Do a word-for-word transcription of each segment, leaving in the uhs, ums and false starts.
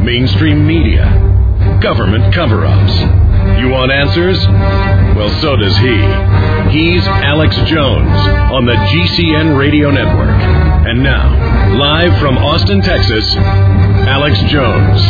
mainstream media, government cover-ups. You want answers? Well, so does he. He's Alex Jones on the G C N Radio Network. And now, live from Austin, Texas, Alex Jones.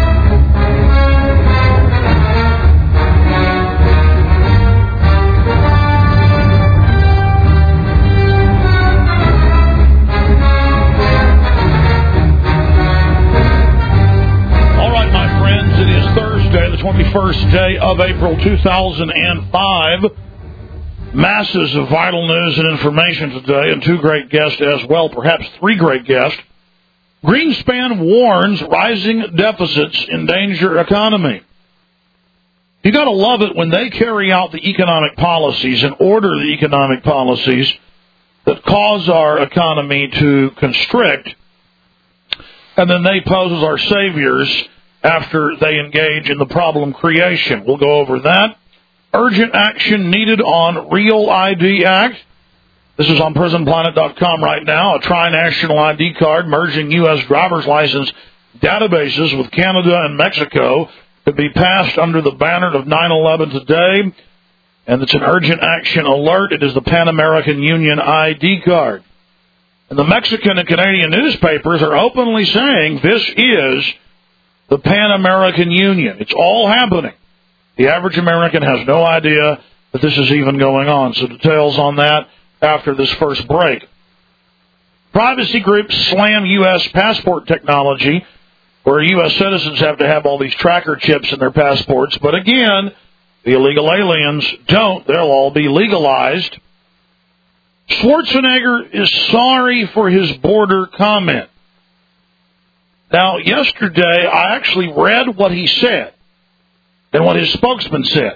The twenty-first day of April, two thousand five. Masses of vital news and information today, and two great guests as well, perhaps three great guests. Greenspan warns rising deficits endanger economy. You got to love it when they carry out the economic policies and order the economic policies that cause our economy to constrict, and then they pose as our saviors after they engage in the problem creation. We'll go over that. Urgent action needed on Real I D Act. This is on prison planet dot com right now. A tri-national I D card merging U S driver's license databases with Canada and Mexico could be passed under the banner of nine eleven today. And it's an urgent action alert. It is the Pan American Union I D card. And the Mexican and Canadian newspapers are openly saying this is the Pan American Union. It's all happening. The average American has no idea that this is even going on. So details on that after this first break. Privacy groups slam U S passport technology, where U S citizens have to have all these tracker chips in their passports. But again, the illegal aliens don't. They'll all be legalized. Schwarzenegger is sorry for his border comment. Now, yesterday, I actually read what he said and what his spokesman said.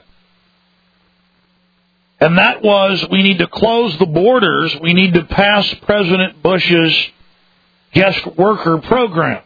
And that was, we need to close the borders. We need to pass President Bush's guest worker program.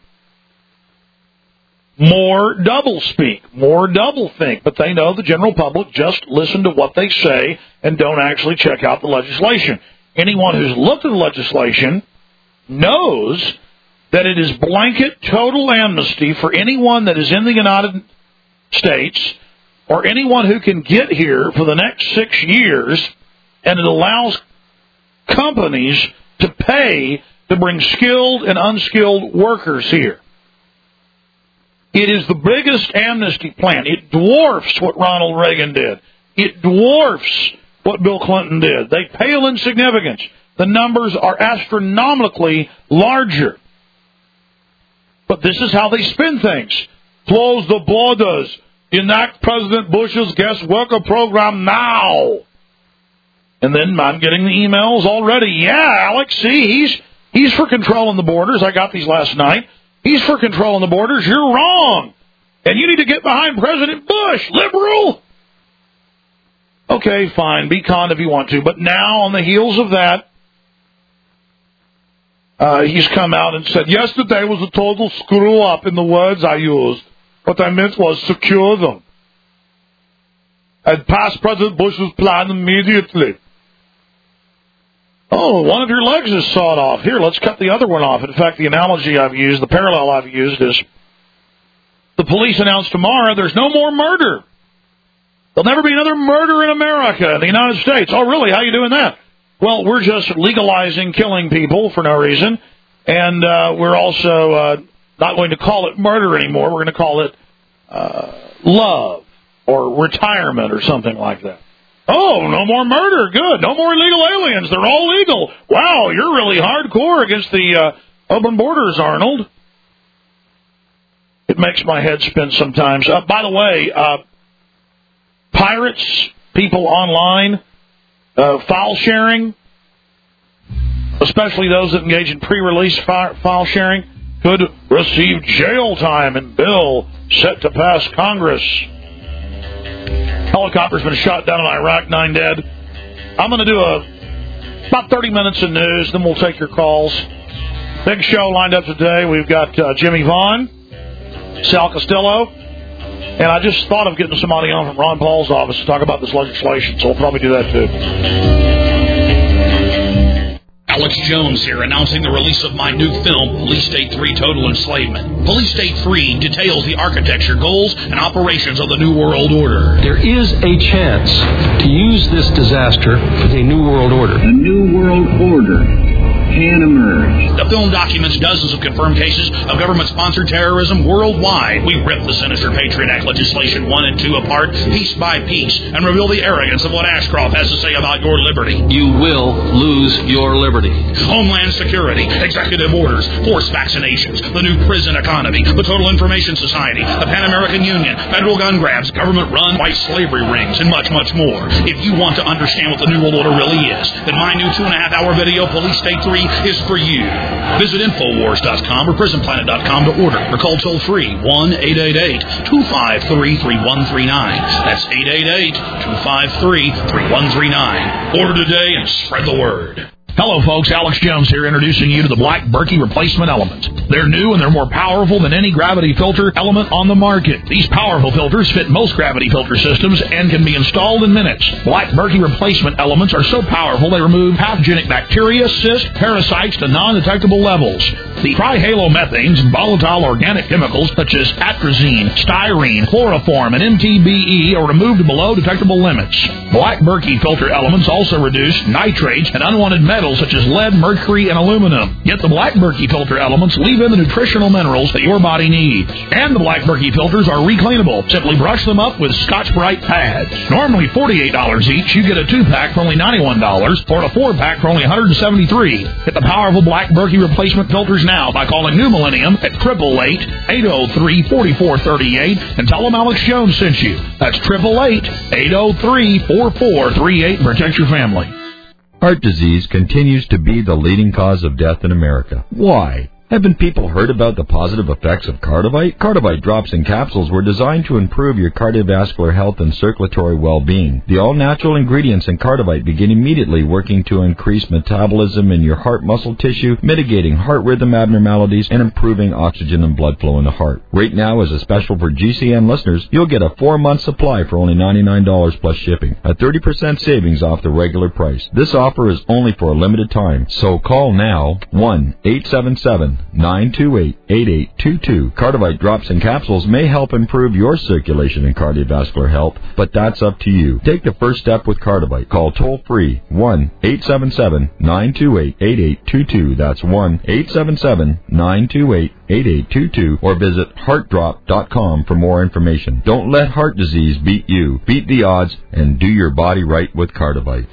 More doublespeak, more doublethink. But they know the general public just listen to what they say and don't actually check out the legislation. Anyone who's looked at the legislation knows that it is blanket total amnesty for anyone that is in the United States or anyone who can get here for the next six years, and it allows companies to pay to bring skilled and unskilled workers here. It is the biggest amnesty plan. It dwarfs what Ronald Reagan did. It dwarfs what Bill Clinton did. They pale in significance. The numbers are astronomically larger. But this is how they spin things. Close the borders. Enact President Bush's guest worker program now. And then I'm getting the emails already. Yeah, Alex, see, he's he's for controlling the borders. I got these last night. He's for controlling the borders. You're wrong. And you need to get behind President Bush, liberal. Okay, fine. Be con if you want to. But now, on the heels of that, Uh, he's come out and said, yesterday was a total screw-up in the words I used. What I meant was secure them. I'd pass President Bush's plan immediately. Oh, one of your legs is sawed off. Here, let's cut the other one off. In fact, the analogy I've used, the parallel I've used is the police announce tomorrow there's no more murder. There'll never be another murder in America, in the United States. Oh, really? How are you doing that? Well, we're just legalizing killing people for no reason, and uh, we're also uh, not going to call it murder anymore. We're going to call it uh, love or retirement or something like that. Oh, no more murder. Good. No more illegal aliens. They're all legal. Wow, you're really hardcore against the uh, open borders, Arnold. It makes my head spin sometimes. Uh, by the way, uh, pirates, people online, Uh, file sharing, especially those that engage in pre-release fi- file sharing, could receive jail time and bill set to pass Congress. Helicopter's been shot down in Iraq, nine dead. I'm going to do a about thirty minutes of news, then we'll take your calls. Big show lined up today. We've got uh, Jimmy Vaughn, Sal Costello, and I just thought of getting somebody on from Ron Paul's office to talk about this legislation, so we'll probably do that too. Alex Jones here, announcing the release of my new film, Police State three Total Enslavement. Police State three details the architecture, goals, and operations of the New World Order. There is a chance to use this disaster for a New World Order. A New World Order can emerge. The film documents dozens of confirmed cases of government-sponsored terrorism worldwide. We rip the sinister Patriot Act legislation one and two apart, piece by piece, and reveal the arrogance of what Ashcroft has to say about your liberty. You will lose your liberty. Homeland Security, executive orders, forced vaccinations, the new prison economy, the Total Information Society, the Pan American Union, federal gun grabs, government-run white slavery rings, and much, much more. If you want to understand what the New World Order really is, then my new two-and-a-half-hour video, Police State three, is for you. Visit Infowars dot com or Prison Planet dot com to order, or call toll-free one eight eight eight, two five three, three one three nine. That's eight eight eight, two five three, three one three nine. Order today and spread the word. Hello, folks. Alex Jones here, introducing you to the Black Berkey Replacement Element. They're new and they're more powerful than any gravity filter element on the market. These powerful filters fit most gravity filter systems and can be installed in minutes. Black Berkey Replacement Elements are so powerful they remove pathogenic bacteria, cysts, parasites to non-detectable levels. The trihalomethanes and volatile organic chemicals such as atrazine, styrene, chloroform, and M T B E are removed below detectable limits. Black Berkey filter elements also reduce nitrates and unwanted metals such as lead, mercury, and aluminum. Yet the Black Berkey filter elements leave in the nutritional minerals that your body needs. And the Black Berkey filters are recleanable. Simply brush them up with Scotch-Brite pads. Normally forty-eight dollars each, you get a two-pack for only ninety-one dollars, or a four-pack for only one hundred seventy-three dollars. Get the powerful Black Berkey replacement filters now by calling New Millennium at eight eight eight, eight oh three, four four three eight and tell them Alex Jones sent you. That's eight eight eight, eight oh three, four four three eight and protect your family. Heart disease continues to be the leading cause of death in America. Why? Haven't people heard about the positive effects of Cardivite? Cardivite drops and capsules were designed to improve your cardiovascular health and circulatory well-being. The all-natural ingredients in Cardivite begin immediately working to increase metabolism in your heart muscle tissue, mitigating heart rhythm abnormalities, and improving oxygen and blood flow in the heart. Right now, as a special for G C N listeners, you'll get a four-month supply for only ninety-nine dollars plus shipping, a thirty percent savings off the regular price. This offer is only for a limited time, so call now, one eight seven seven, nine two eight, eight eight two two. Cardivite drops and capsules may help improve your circulation and cardiovascular health, but that's up to you. Take the first step with Cardivite. Call toll-free one eight seven seven, nine two eight, eight eight two two. That's one eight seven seven, nine two eight, eight eight two two, or visit heart drop dot com for more information. Don't let heart disease beat you. Beat the odds and do your body right with Cardivite.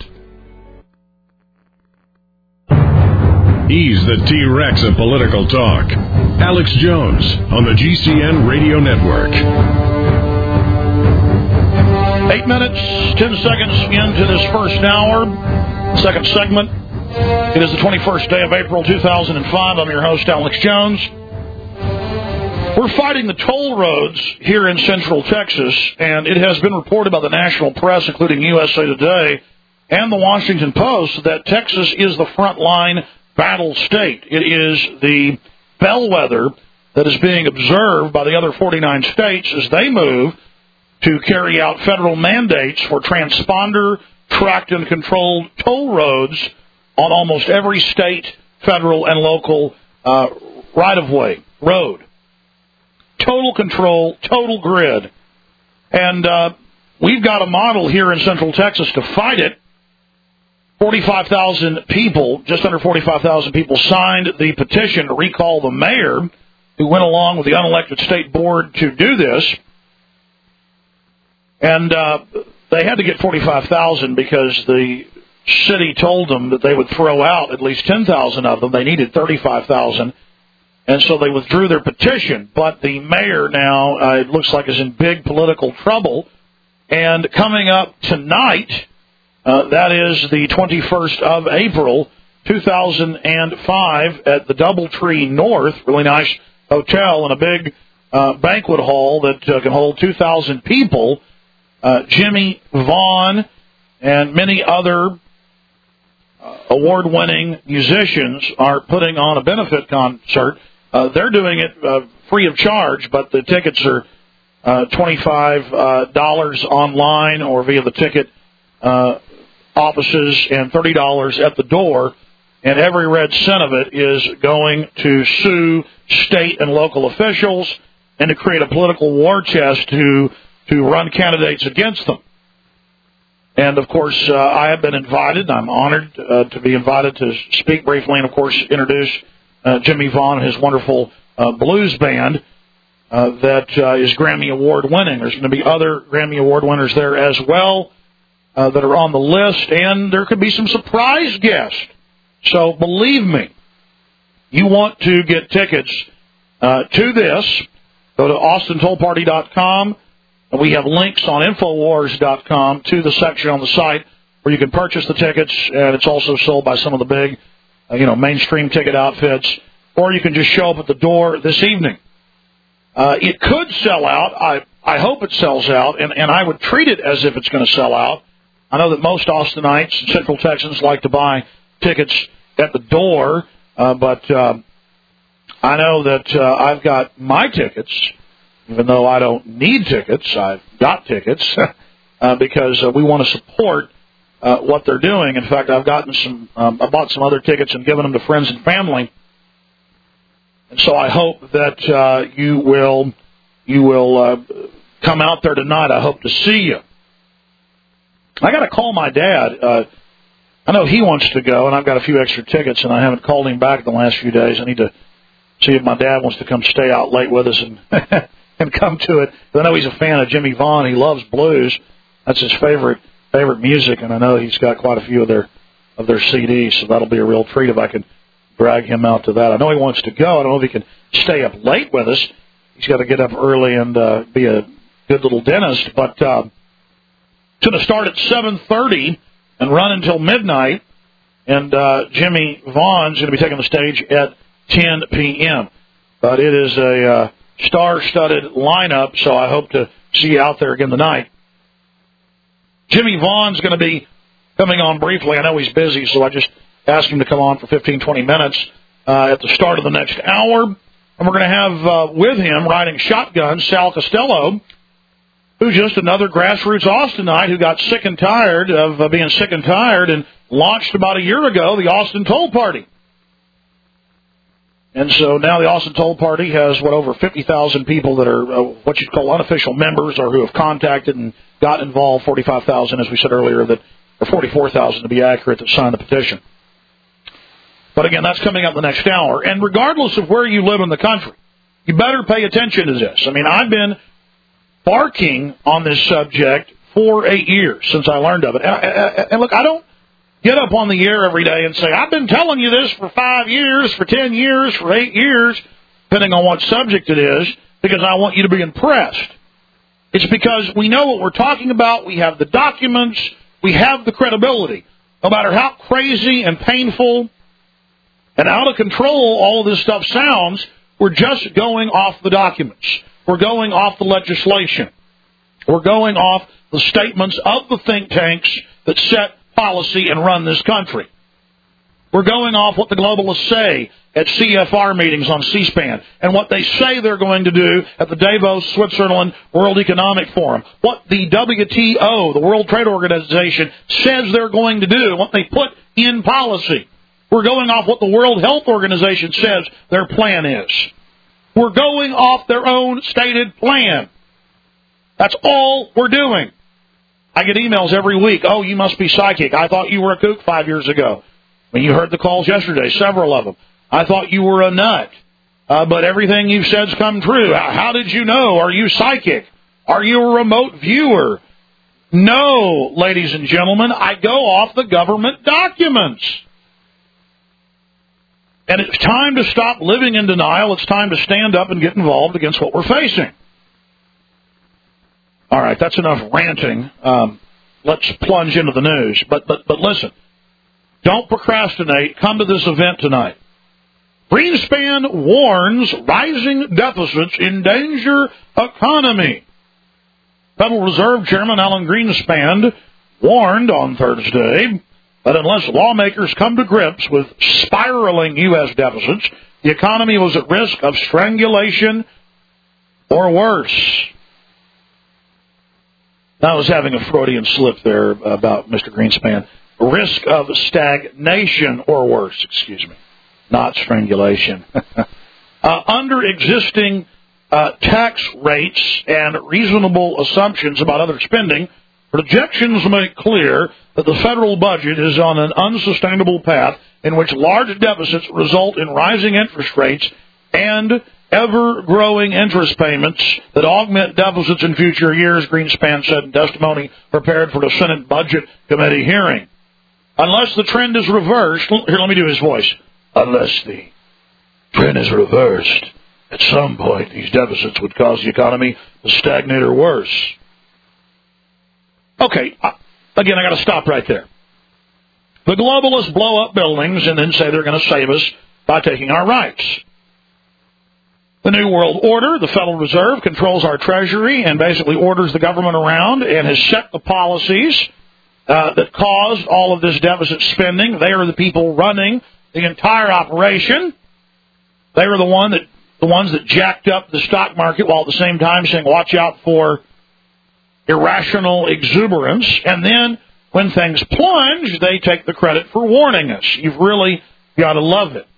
He's the T-Rex of political talk. Alex Jones on the G C N Radio Network. Eight minutes, ten seconds into this first hour, second segment. It is the twenty-first day of April, two thousand five. I'm your host, Alex Jones. We're fighting the toll roads here in central Texas, and it has been reported by the national press, including U S A Today and the Washington Post, that Texas is the front line battle state. It is the bellwether that is being observed by the other forty-nine states as they move to carry out federal mandates for transponder, tracked and controlled toll roads on almost every state, federal, and local uh, right-of-way road. Total control, total grid. And uh, we've got a model here in Central Texas to fight it. forty-five thousand people, just under forty-five thousand people, signed the petition to recall the mayor who went along with the unelected state board to do this. And uh, they had to get forty-five thousand because the city told them that they would throw out at least ten thousand of them. They needed thirty-five thousand. And so they withdrew their petition. But the mayor now, uh, it looks like, is in big political trouble. And coming up tonight, uh, that is the twenty-first of April, two thousand five, at the Doubletree North, really nice hotel and a big uh, banquet hall that uh, can hold two thousand people. Uh, Jimmy Vaughn and many other uh, award-winning musicians are putting on a benefit concert. Uh, they're doing it uh, free of charge, but the tickets are uh, twenty-five dollars online or via the ticket uh, offices and thirty dollars at the door. and every red cent of it is going to sue state and local officials and to create a political war chest to to run candidates against them. And, of course, uh, I have been invited. I'm honored uh, to be invited to speak briefly and, of course, introduce uh, Jimmy Vaughn and his wonderful uh, blues band uh, that uh, is Grammy Award winning. There's going to be other Grammy Award winners there as well uh, that are on the list, and there could be some surprise guests. So believe me, you want to get tickets uh, to this, go to austin toll party dot com. And we have links on infowars dot com to the section on the site where you can purchase the tickets, and it's also sold by some of the big, uh, you know, mainstream ticket outfits, or you can just show up at the door this evening. Uh, it could sell out. I, I hope it sells out, and, and I would treat it as if it's going to sell out. I know that most Austinites and Central Texans like to buy tickets at the door, uh, but uh, I know that uh, I've got my tickets. Even though I don't need tickets, I've got tickets uh, because uh, we want to support uh, what they're doing. In fact, I've gotten some, um, I bought some other tickets and given them to friends and family. And so I hope that uh, you will, you will uh, come out there tonight. I hope to see you. I got to call my dad. Uh, I know he wants to go, and I've got a few extra tickets, and I haven't called him back the last few days. I need to see if my dad wants to come stay out late with us and. and come to it. I know he's a fan of Jimmy Vaughn. He loves blues. That's his favorite favorite music, and I know he's got quite a few of their of their C Ds, so that'll be a real treat if I can drag him out to that. I know he wants to go. I don't know if he can stay up late with us. He's got to get up early and uh, be a good little dentist, but uh, it's going to start at seven thirty and run until midnight, and uh, Jimmy Vaughn's going to be taking the stage at ten p.m., but it is a... Uh, star-studded lineup, so I hope to see you out there again tonight. Jimmy Vaughn's going to be coming on briefly. I know he's busy, so I just asked him to come on for fifteen, twenty minutes uh, at the start of the next hour. And we're going to have uh, with him, riding shotgun, Sal Costello, who's just another grassroots Austinite who got sick and tired of uh, being sick and tired and launched about a year ago the Austin Toll Party. And so now the Austin Toll Party has, what, over fifty thousand people that are uh, what you'd call unofficial members or who have contacted and got involved, forty-five thousand, as we said earlier, that or forty-four thousand to be accurate, that signed the petition. But again, that's coming up the next hour. And regardless of where you live in the country, you better pay attention to this. I mean, I've been barking on this subject for eight years since I learned of it. And, and, and look, I don't get up on the air every day and say, I've been telling you this for five years, for ten years, for eight years, depending on what subject it is, because I want you to be impressed. It's because we know what we're talking about, we have the documents, we have the credibility. No matter how crazy and painful and out of control all of this stuff sounds, we're just going off the documents. We're going off the legislation. We're going off the statements of the think tanks that set policy and run this country. We're going off what the globalists say at C F R meetings on C-SPAN and what they say they're going to do at the Davos, Switzerland World Economic Forum. What the W T O, the World Trade Organization, says they're going to do, what they put in policy. We're going off what the World Health Organization says their plan is. We're going off their own stated plan. That's all we're doing. I get emails every week. Oh, you must be psychic. I thought you were a kook five years ago. I mean, you heard the calls yesterday, several of them. I thought you were a nut. Uh, but everything you've said's come true. How, how did you know? Are you psychic? Are you a remote viewer? No, ladies and gentlemen, I go off the government documents. And it's time to stop living in denial. It's time to stand up and get involved against what we're facing. All right, that's enough ranting. Um, let's plunge into the news. But but but listen, don't procrastinate. Come to this event tonight. Greenspan warns rising deficits endanger economy. Federal Reserve Chairman Alan Greenspan warned on Thursday that unless lawmakers come to grips with spiraling U S deficits, the economy was at risk of strangulation or worse. I was having a Freudian slip there about Mister Greenspan. risk of stagnation or worse, excuse me, not strangulation. uh, under existing uh, tax rates and reasonable assumptions about other spending, projections make clear that the federal budget is on an unsustainable path in which large deficits result in rising interest rates and ever-growing interest payments that augment deficits in future years, Greenspan said in testimony prepared for the Senate Budget Committee hearing. Unless the trend is reversed, here, let me do his voice. Unless the trend is reversed, at some point these deficits would cause the economy to stagnate or worse. Okay, again, I got to stop right there. The globalists blow up buildings and then say they're going to save us by taking our rights. The New World Order, the Federal Reserve, controls our Treasury and basically orders the government around and has set the policies uh, that caused all of this deficit spending. They are the people running the entire operation. They are the one that the ones that jacked up the stock market while at the same time saying, watch out for irrational exuberance. And then when things plunge, they take the credit for warning us. You've really got to love it.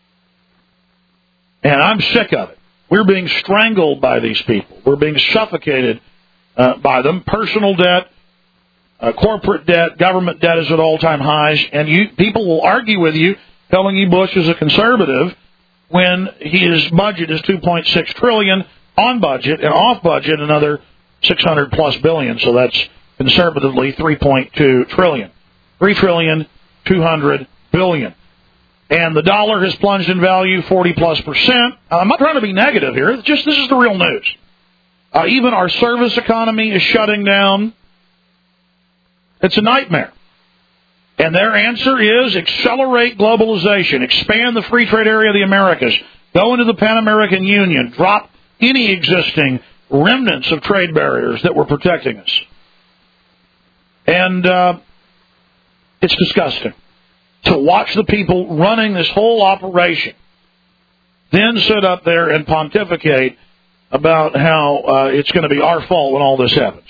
And I'm sick of it. We're being strangled by these people. We're being suffocated uh, by them. Personal debt, uh, corporate debt, government debt is at all-time highs. And you, people will argue with you, telling you Bush is a conservative, when his budget is two point six trillion dollars on budget, and off budget another six hundred plus billion. So that's conservatively three point two trillion dollars. three trillion two hundred billion dollars. And the dollar has plunged in value forty plus percent. I'm not trying to be negative here. It's just this is the real news. Uh, even our service economy is shutting down. It's a nightmare. And their answer is accelerate globalization, expand the free trade area of the Americas, go into the Pan American Union, drop any existing remnants of trade barriers that were protecting us. And uh, it's disgusting to watch the people running this whole operation then sit up there and pontificate about how uh, it's going to be our fault when all this happens.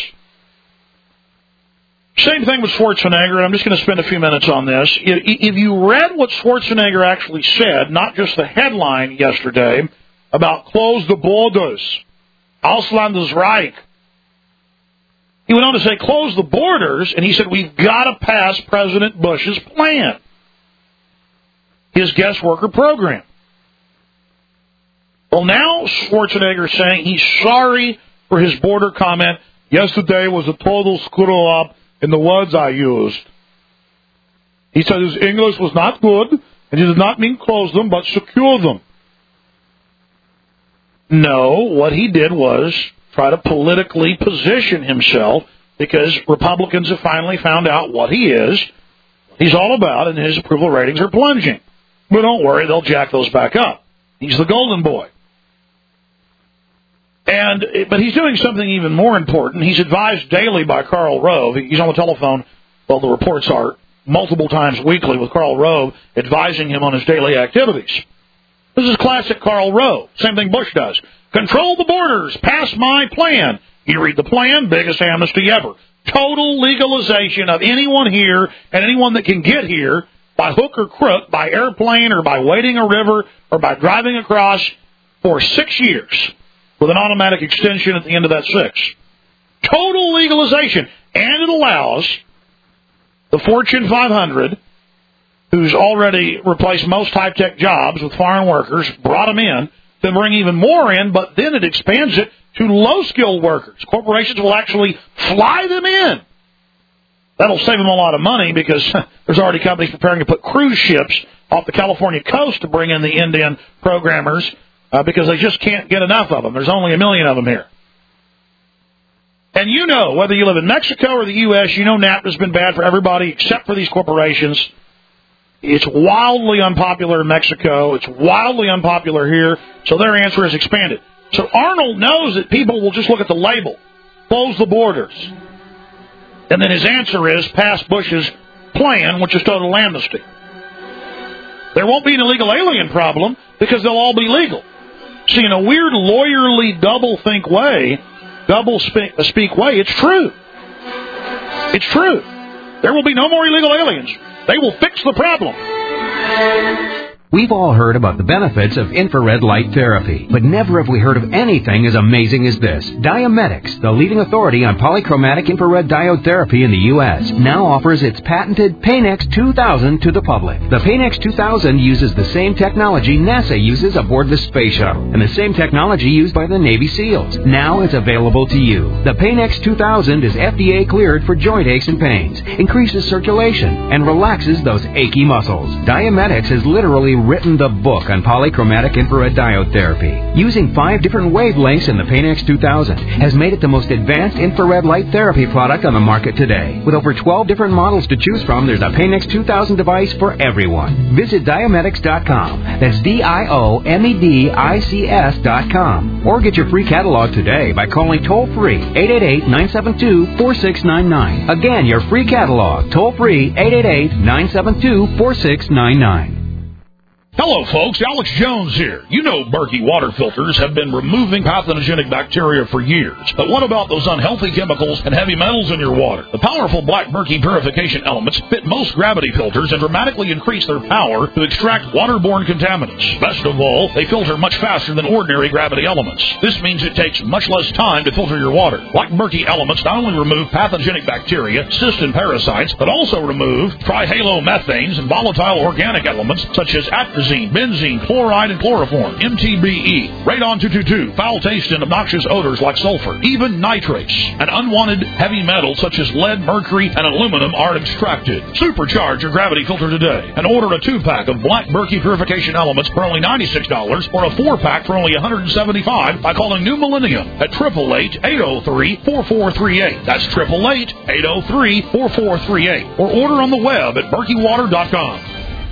Same thing with Schwarzenegger. I'm just going to spend a few minutes on this. If you read what Schwarzenegger actually said, not just the headline yesterday about close the borders, Ausland ist Reich, he went on to say close the borders, and he said we've got to pass President Bush's plan, his guest worker program. Well, now Schwarzenegger is saying he's sorry for his border comment. Yesterday was a total screw-up in the words I used. He said his English was not good, and he did not mean close them, but secure them. No, what he did was try to politically position himself because Republicans have finally found out what he is, what he's all about, and his approval ratings are plunging. But don't worry, they'll jack those back up. He's the golden boy. And but he's doing something even more important. He's advised daily by Karl Rove. He's on the telephone, well, the reports are multiple times weekly with Karl Rove advising him on his daily activities. This is classic Karl Rove. Same thing Bush does. Control the borders. Pass my plan. You read the plan, biggest amnesty ever. Total legalization of anyone here and anyone that can get here by hook or crook, by airplane or by wading a river or by driving across for six years with an automatic extension at the end of that six. Total legalization. And it allows the Fortune five hundred, who's already replaced most high-tech jobs with foreign workers, brought them in, to bring even more in, but then it expands it to low-skilled workers. Corporations will actually fly them in. That'll save them a lot of money because there's already companies preparing to put cruise ships off the California coast to bring in the Indian programmers uh, because they just can't get enough of them. There's only a million of them here. And you know, whether you live in Mexico or the U S, you know NAFTA's been bad for everybody except for these corporations. It's wildly unpopular in Mexico. It's wildly unpopular here. So their answer is expanded. So Arnold knows that people will just look at the label, close the borders. And then his answer is pass Bush's plan, which is total amnesty. There won't be an illegal alien problem because they'll all be legal. See, in a weird lawyerly double-think way, double-speak way, it's true. It's true. There will be no more illegal aliens. They will fix the problem. We've all heard about the benefits of infrared light therapy, but never have we heard of anything as amazing as this. Diametics, the leading authority on polychromatic infrared diode therapy in the U S, now offers its patented Paynex two thousand to the public. The Paynex two thousand uses the same technology NASA uses aboard the space shuttle, and the same technology used by the Navy SEALs. Now it's available to you. The Paynex two thousand is F D A cleared for joint aches and pains, increases circulation, and relaxes those achy muscles. Diametics has literally written the book on polychromatic infrared diode therapy. Using five different wavelengths in the Paynex two thousand has made it the most advanced infrared light therapy product on the market today. With over twelve different models to choose from, there's a Paynex two thousand device for everyone. Visit diametics dot com. That's D I O M E D I C S dot com. Or get your free catalog today by calling toll-free eight eight eight, nine seven two, four six nine nine. Again, your free catalog, toll-free eight eight eight, nine seven two, four six nine nine. Hello, folks. Alex Jones here. You know Berkey water filters have been removing pathogenic bacteria for years. But what about those unhealthy chemicals and heavy metals in your water? The powerful Black Berkey purification elements fit most gravity filters and dramatically increase their power to extract waterborne contaminants. Best of all, they filter much faster than ordinary gravity elements. This means it takes much less time to filter your water. Black Berkey elements not only remove pathogenic bacteria, cysts, and parasites, but also remove trihalomethanes and volatile organic elements such as atrazine, benzene, chloride, and chloroform, M T B E, radon two twenty-two, foul-taste and obnoxious odors like sulfur, even nitrates, and unwanted heavy metals such as lead, mercury, and aluminum are extracted. Supercharge your gravity filter today and order a two-pack of Black Berkey purification elements for only ninety-six dollars or a four-pack for only one hundred seventy-five dollars by calling New Millennium at eight eight eight, eight oh three, four four three eight. That's eight eight eight, eight oh three, four four three eight. Or order on the web at berkey water dot com.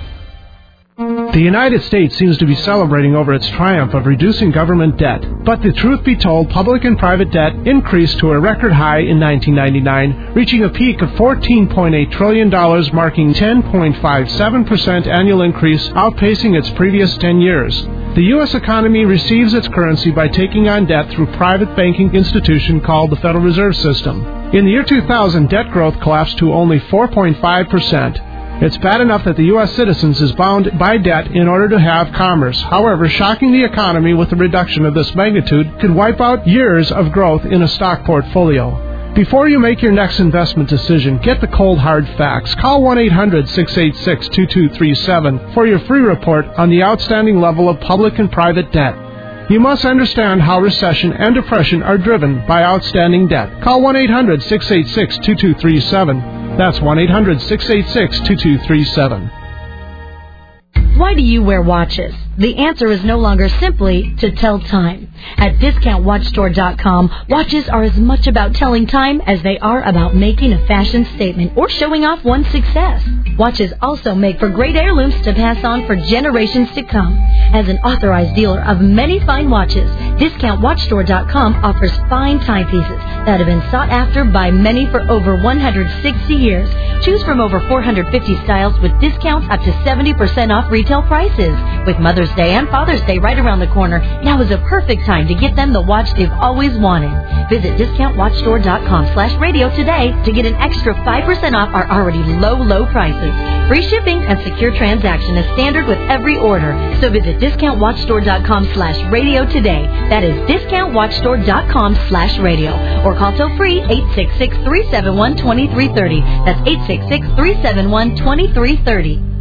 The United States seems to be celebrating over its triumph of reducing government debt. But the truth be told, public and private debt increased to a record high in nineteen ninety-nine, reaching a peak of fourteen point eight trillion dollars, marking ten point five seven percent annual increase, outpacing its previous ten years. The U S economy receives its currency by taking on debt through a private banking institution called the Federal Reserve System. In the year two thousand, debt growth collapsed to only four point five percent. It's bad enough that the U S citizens is bound by debt in order to have commerce. However, shocking the economy with a reduction of this magnitude could wipe out years of growth in a stock portfolio. Before you make your next investment decision, get the cold hard facts. Call one eight hundred, six eight six, two two three seven for your free report on the outstanding level of public and private debt. You must understand how recession and depression are driven by outstanding debt. Call one eight hundred, six eight six, two two three seven. That's one eight hundred, six eight six, two two three seven. Why do you wear watches? The answer is no longer simply to tell time. At discount watch store dot com, watches are as much about telling time as they are about making a fashion statement or showing off one's success. Watches also make for great heirlooms to pass on for generations to come. As an authorized dealer of many fine watches, discount watch store dot com offers fine timepieces that have been sought after by many for over one hundred sixty years. Choose from over four hundred fifty styles with discounts up to seventy percent off retail prices. With Mother's Day and Father's Day right around the corner, now is a perfect time to get them the watch they've always wanted. Visit discount watch store dot com slash radio today to get an extra five percent off our already low, low prices. Free shipping and secure transaction is standard with every order. So visit discount watch store dot com slash radio today. That is discount watch store dot com slash radio. Or call toll free eight six six, three seven one, two three three zero. That's eight six six, three seven one, two three three zero.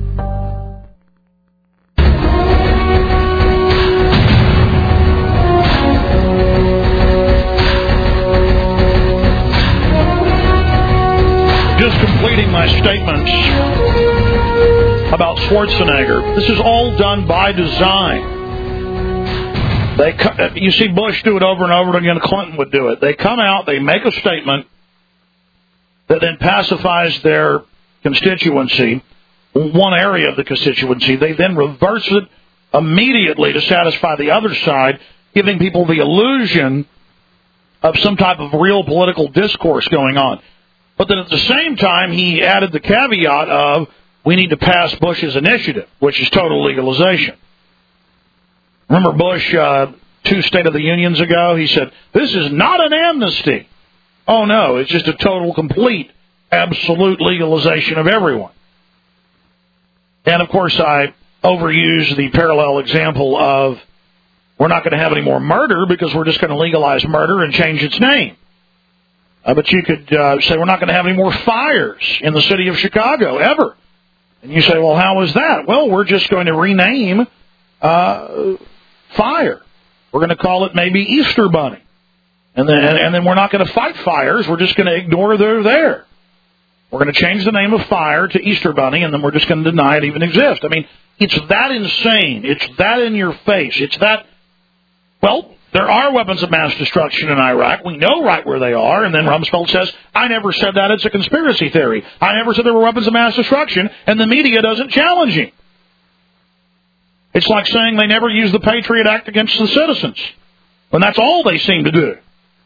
Just completing my statements about Schwarzenegger. This is all done by design. They, you see Bush do it over and over again. Clinton would do it. They come out, they make a statement that then pacifies their constituency, one area of the constituency. They then reverse it immediately to satisfy the other side, giving people the illusion of some type of real political discourse going on. But then at the same time, he added the caveat of, we need to pass Bush's initiative, which is total legalization. Remember Bush, uh, two State of the Unions ago, he said, this is not an amnesty. Oh, no, it's just a total, complete absolute legalization of everyone. And, of course, I overuse the parallel example of we're not going to have any more murder because we're just going to legalize murder and change its name. Uh, but you could uh, say we're not going to have any more fires in the city of Chicago, ever. And you say, well, how is that? Well, we're just going to rename uh, fire. We're going to call it maybe Easter Bunny. And then, and then we're not going to fight fires. We're just going to ignore they're there. We're going to change the name of fire to Easter Bunny, and then we're just going to deny it even exists. I mean, it's that insane. It's that in your face. It's that, well, there are weapons of mass destruction in Iraq. We know right where they are. And then Rumsfeld says, I never said that. It's a conspiracy theory. I never said there were weapons of mass destruction, and the media doesn't challenge him. It's like saying they never used the Patriot Act against the citizens, when that's all they seem to do.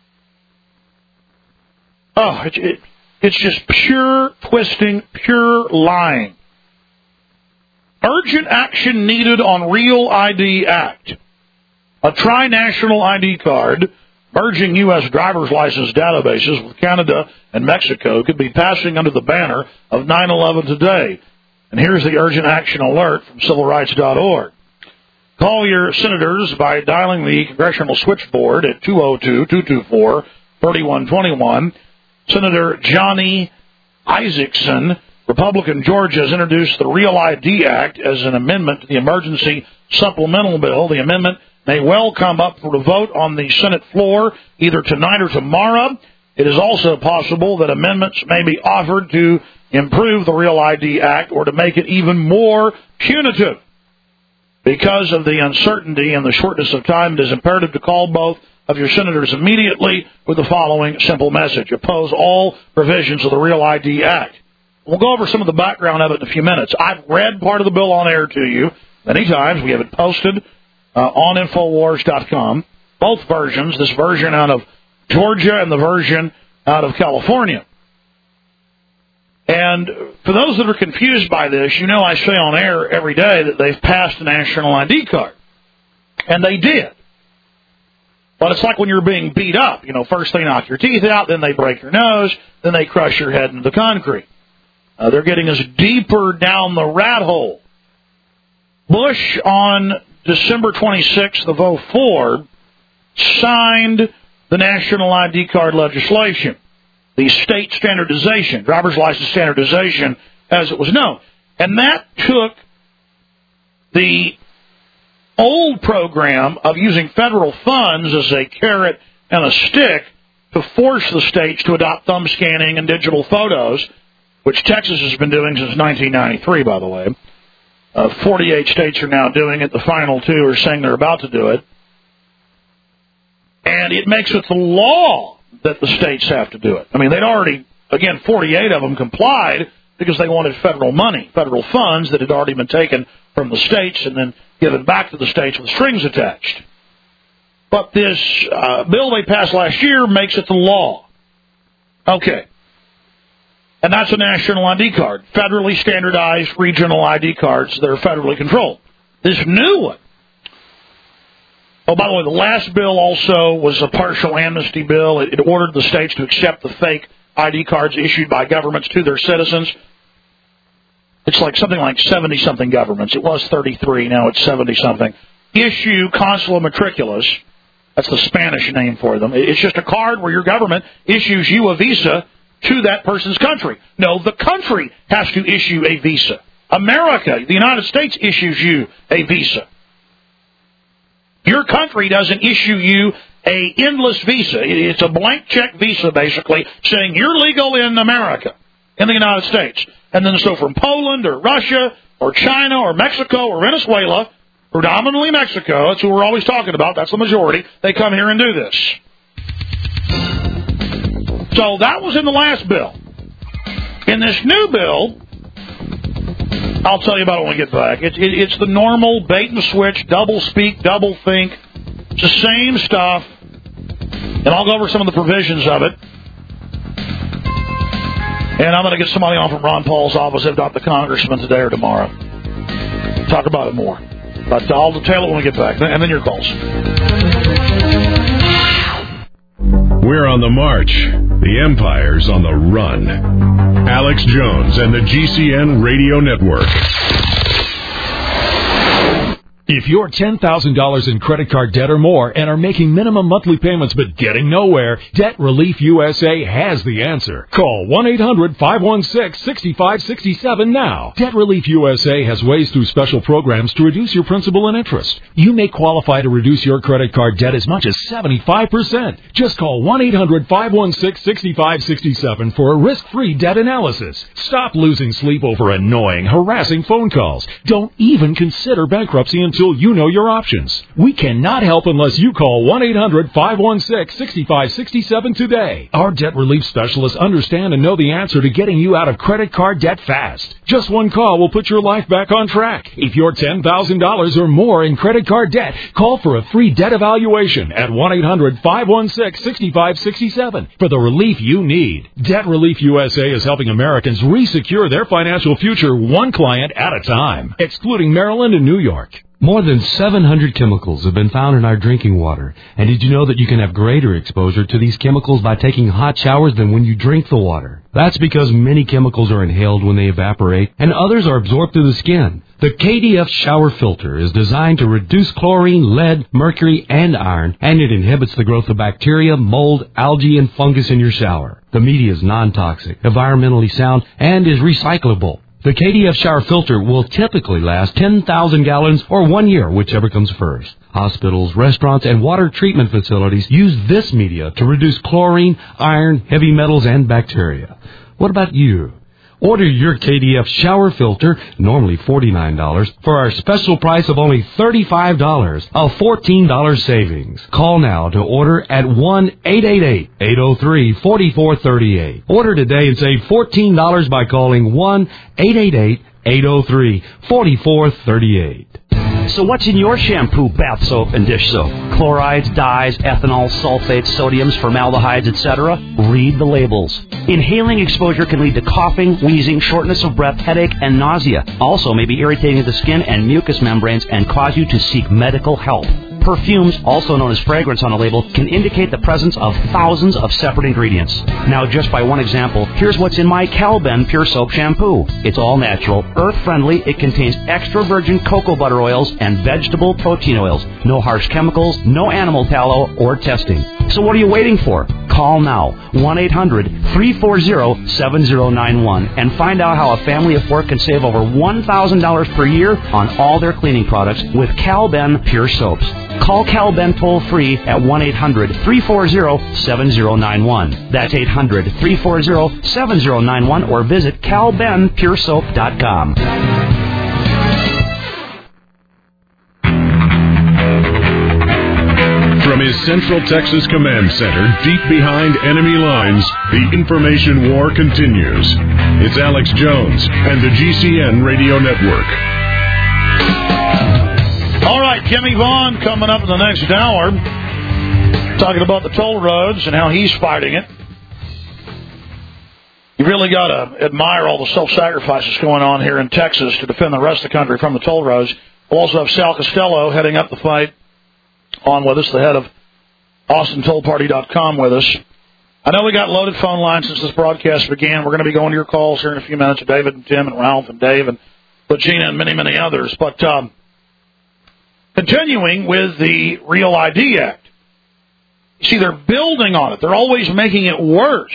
Oh, it, it, it's just pure twisting, pure lying. Urgent action needed on Real I D Act. A tri-national I D card merging U S driver's license databases with Canada and Mexico could be passing under the banner of nine eleven today. And here's the urgent action alert from civil rights dot org. Call your senators by dialing the congressional switchboard at two oh two, two two four, three one two one. Senator Johnny Isaacson, Republican Georgia, has introduced the Real I D Act as an amendment to the emergency supplemental bill. The amendment may well come up for a vote on the Senate floor either tonight or tomorrow. It is also possible that amendments may be offered to improve the Real I D Act or to make it even more punitive. Because of the uncertainty and the shortness of time, it is imperative to call both of your senators immediately with the following simple message. Oppose all provisions of the Real I D Act. We'll go over some of the background of it in a few minutes. I've read part of the bill on air to you many times. We have it posted uh, on Infowars dot com. Both versions, this version out of Georgia and the version out of California. And for those that are confused by this, you know I say on air every day that they've passed a national I D card. And they did. But it's like when you're being beat up. You know, first they knock your teeth out, then they break your nose, then they crush your head into the concrete. Uh, they're getting us deeper down the rat hole. Bush, on December twenty-sixth of oh four, signed the national I D card legislation, the state standardization, driver's license standardization, as it was known. And that took the old program of using federal funds as a carrot and a stick to force the states to adopt thumb scanning and digital photos, which Texas has been doing since nineteen ninety-three, by the way. Uh, forty-eight states are now doing it. The final two are saying they're about to do it. And it makes it the law that the states have to do it. I mean, they'd already, again, forty-eight of them complied because they wanted federal money, federal funds that had already been taken from the states and then given back to the states with strings attached. But this uh, bill they passed last year makes it the law. Okay. And that's a national I D card, federally standardized regional I D cards that are federally controlled. This new one. Oh, by the way, the last bill also was a partial amnesty bill. It, it ordered the states to accept the fake I D cards issued by governments to their citizens. It's like something like seventy-something governments. It was thirty-three, now it's seventy-something. Issue consular matriculus. That's the Spanish name for them. It's just a card where your government issues you a visa to that person's country. No, the country has to issue a visa. America, the United States, issues you a visa. Your country doesn't issue you a endless visa. It's a blank check visa, basically, saying you're legal in America, in the United States. And then so from Poland or Russia or China or Mexico or Venezuela, predominantly Mexico, that's who we're always talking about, that's the majority, they come here and do this. So that was in the last bill. In this new bill, I'll tell you about it when we get back. It's, it, it's the normal bait and switch, double speak, double think. It's the same stuff. And I'll go over some of the provisions of it. And I'm going to get somebody on from Ron Paul's office, if not the congressman, today or tomorrow. Talk about it more. But I'll detail it when we get back. And then your calls. We're on the march. The empire's on the run. Alex Jones and the G C N Radio Network. If you're ten thousand dollars in credit card debt or more and are making minimum monthly payments but getting nowhere, Debt Relief U S A has the answer. Call one eight hundred five one six six five six seven now. Debt Relief U S A has ways through special programs to reduce your principal and interest. You may qualify to reduce your credit card debt as much as seventy-five percent. Just call one eight hundred five one six six five six seven for a risk-free debt analysis. Stop losing sleep over annoying, harassing phone calls. Don't even consider bankruptcy until you know your options. We cannot help unless you call one eight hundred five one six six five six seven today. Our debt relief specialists understand and know the answer to getting you out of credit card debt fast. Just one call will put your life back on track. If you're ten thousand dollars or more in credit card debt, call for a free debt evaluation at one eight hundred five one six six five six seven for the relief you need. Debt Relief U S A is helping Americans re-secure their financial future one client at a time, excluding Maryland and New York. More than seven hundred chemicals have been found in our drinking water. And did you know that you can have greater exposure to these chemicals by taking hot showers than when you drink the water? That's because many chemicals are inhaled when they evaporate, and others are absorbed through the skin. The K D F shower filter is designed to reduce chlorine, lead, mercury, and iron, and it inhibits the growth of bacteria, mold, algae, and fungus in your shower. The media is non-toxic, environmentally sound, and is recyclable. The K D F shower filter will typically last ten thousand gallons or one year, whichever comes first. Hospitals, restaurants, and water treatment facilities use this media to reduce chlorine, iron, heavy metals, and bacteria. What about you? Order your K D F shower filter, normally forty-nine dollars, for our special price of only thirty-five dollars, a fourteen dollars savings. Call now to order at one eight eight eight, eight oh three, four four three eight. Order today and save fourteen dollars by calling one eight eight eight, eight oh three, four four three eight. So what's in your shampoo, bath soap, and dish soap? Chlorides, dyes, ethanol, sulfates, sodiums, formaldehydes, et cetera? Read the labels. Inhaling exposure can lead to coughing, wheezing, shortness of breath, headache, and nausea. Also may be irritating to the skin and mucous membranes and cause you to seek medical help. Perfumes, also known as fragrance on a label, can indicate the presence of thousands of separate ingredients. Now, just by one example, here's what's in my Calben Pure Soap Shampoo. It's all natural, earth-friendly, it contains extra virgin cocoa butter oils and vegetable protein oils. No harsh chemicals, no animal tallow, or testing. So what are you waiting for? Call now, one eight hundred three four zero seven zero nine one, and find out how a family of four can save over one thousand dollars per year on all their cleaning products with Calben Pure Soaps. Call Calben toll-free at one eight hundred three four zero seven zero nine one. That's eight hundred three four zero seven zero nine one, or visit cal ben pure soap dot com. From his Central Texas Command Center, deep behind enemy lines, the information war continues. It's Alex Jones and the G C N Radio Network. All right, Kimmy Vaughn coming up in the next hour, talking about the toll roads and how he's fighting it. You really got to admire all the self-sacrifices going on here in Texas to defend the rest of the country from the toll roads. We'll also have Sal Costello heading up the fight on with us, the head of Austin Toll Party dot com with us. I know we got loaded phone lines since this broadcast began. We're going to be going to your calls here in a few minutes, David and Tim and Ralph and Dave and Regina and many, many others. But um, continuing with the Real I D Act. See, they're building on it. They're always making it worse.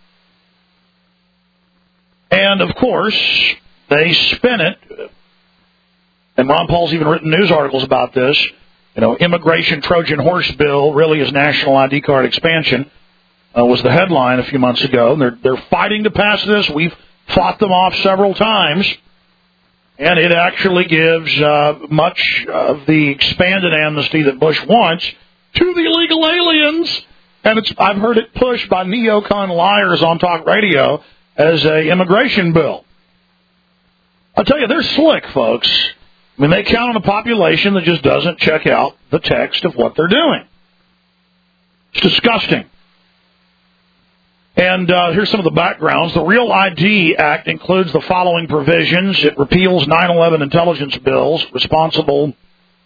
And, of course, they spin it. And Ron Paul's even written news articles about this. You know, immigration Trojan horse bill really is national I D card expansion uh, was the headline a few months ago. And they're, they're fighting to pass this. We've fought them off several times. And it actually gives uh, much of the expanded amnesty that Bush wants to the illegal aliens. And it's, I've heard it pushed by neocon liars on talk radio as a immigration bill. I'll tell you, they're slick, folks. I mean, they count on a population that just doesn't check out the text of what they're doing. It's disgusting. And uh, here's some of the backgrounds. The Real I D Act includes the following provisions. It repeals nine eleven intelligence bills, responsible